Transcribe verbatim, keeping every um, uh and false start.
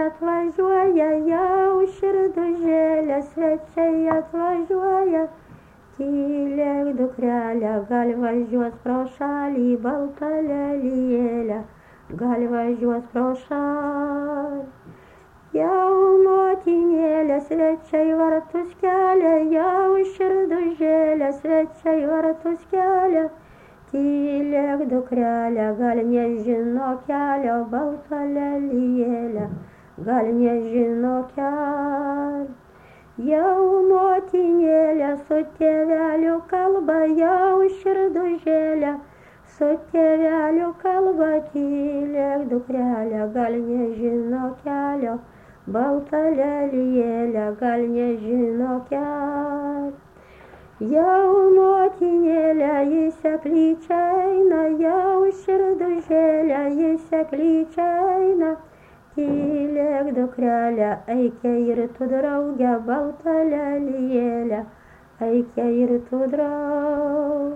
atvažiuoja, jau širdužėlė, svečiai atvažiuoja. Tylėk, dukrelė, gal važiuos pro šalį, balta lelijėlė, gal važiuos pro šalį. Jau motinėlė, svečiai vartus kelia, jau širdužėlė, svečiai vartus kelia. Tylėk, dukrelė, gal nežino kelio, balta lelijėlė, gal nežino kelio. Jau motinėlė su tėveliu kalba, jau širdužėlė, su tėveliu kalba. Tylėk, dukrelė, gal nežino kelio, balta lelijėlė, gal nežino kelio. Jau motinėlė į seklyčią eina, jau širdužėlė į seklyčią eina. Tylėk, dukrelė, eikė ir tu drauge, balta lelijėlė, eikė ir tu drauge.